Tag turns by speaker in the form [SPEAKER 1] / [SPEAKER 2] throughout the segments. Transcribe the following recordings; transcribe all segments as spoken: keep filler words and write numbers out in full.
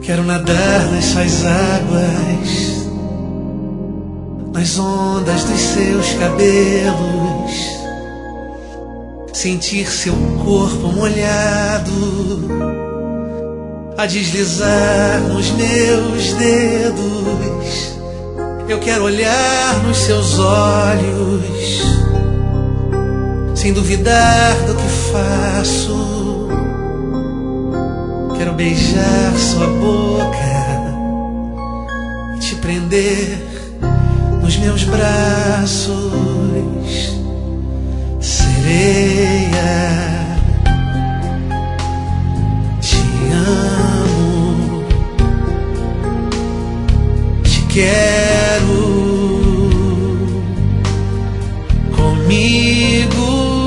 [SPEAKER 1] Quero nadar nessas águas, nas ondas dos seus cabelos, sentir seu corpo molhado a deslizar nos meus dedos. Eu quero olhar nos seus olhos, sem duvidar do que faço. Quero beijar sua boca e te prender nos meus braços. Sereia, te amo, te quero comigo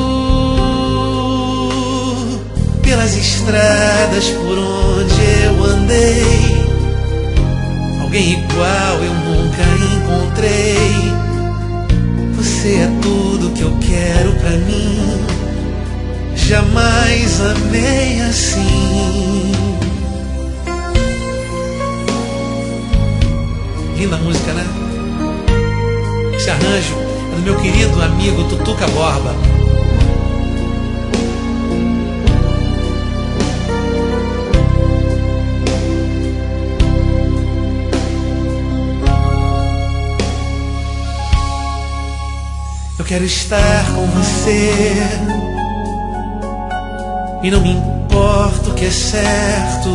[SPEAKER 1] pelas estradas por onde eu andei. Alguém igual eu nunca encontrei. Você é tudo que eu quero pra mim. Jamais amei assim. Linda música, né? Esse arranjo é do meu querido amigo Tutuca Borba. Eu quero estar com você e não me importa o que é certo,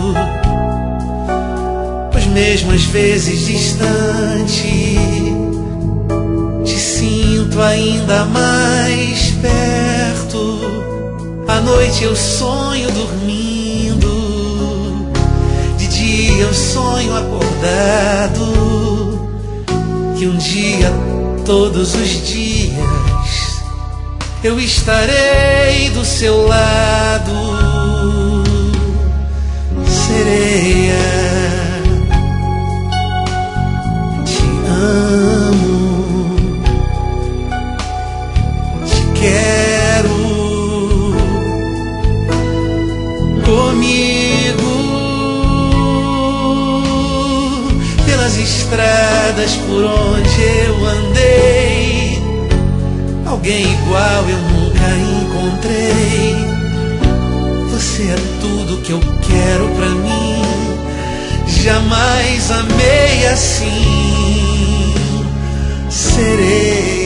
[SPEAKER 1] pois mesmo às vezes distante, te sinto ainda mais perto. À noite eu sonho dormindo, de dia eu sonho acordado, que um dia, todos os dias, eu estarei do seu lado. Sereia, te amo, te quero comigo pelas estradas por onde eu andei. Alguém igual eu nunca encontrei. Você é tudo que eu quero pra mim. Jamais amei assim. Serei